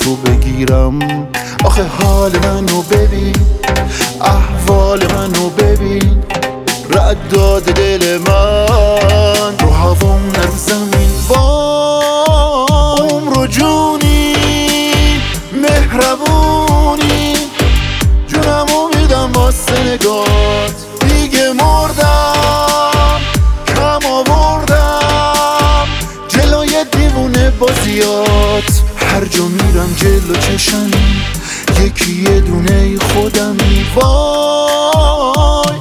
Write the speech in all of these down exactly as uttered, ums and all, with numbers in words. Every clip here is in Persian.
تو بگیرم. آخه حال منو ببین، احوال منو ببین، رد داده دل من رو هوام نرو زمین. وام رو جونی مهربونی، جونمو میدم واسه نگات. دیگه مردم کم آوردم جلوی دیوونه بازیات. هر جا میرم جلو چشمی یکی یه دونه خودمی. وای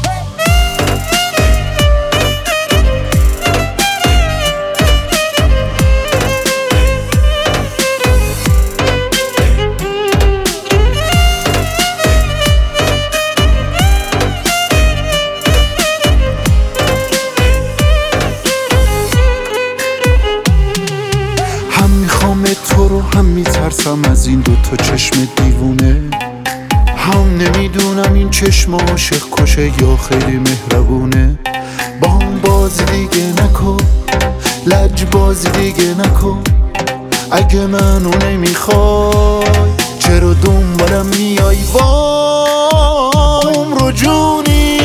تو رو هم میترسم از این دوتا چشم دیوونه. هم نمیدونم این چشم عاشق کشه یا خیلی مهربونه. با هم بازی دیگه نکن، لج بازی دیگه نکن. اگه منو نمیخوای چرا دنبالم میای؟ وام رو جونی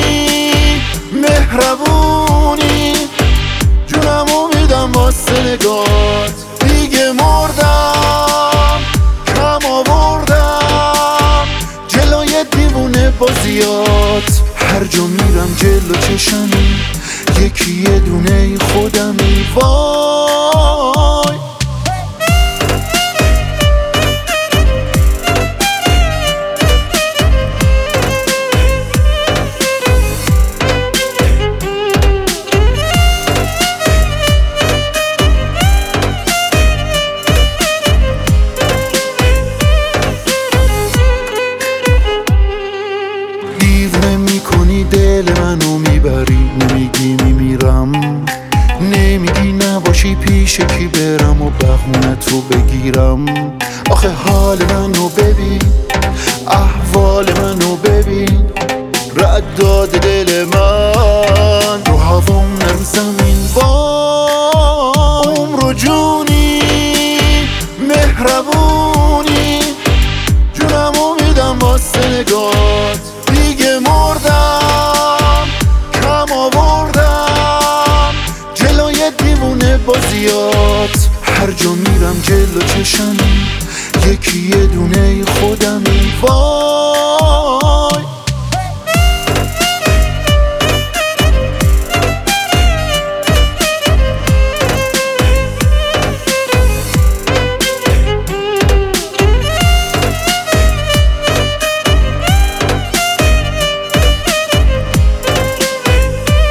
مهربونی، جونمو میدم واسه نگات. دیگه مردم کم آوردم جلوی دیوونه بازیات. هر جا میرم جلو چشمی یکی یه دونه خودمی. وای دل منو میبری، نمیگی میمیرم، نمیگی نباشی پیش کی برم و بهونه تو بگیرم. آخه حال منو ببین، احوال منو ببین، رد داده دل من رو هوام نرو زمین. وام رو جونی مهربونی، جونمو میدم واسه نگات. دیگه مردم کم آوردم جلوی دیوونه بازیات. هر جا میرم جلو چشمی یکی یه دونه خودمی. وای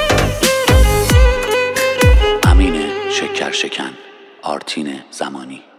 شکن آرتین زمانی.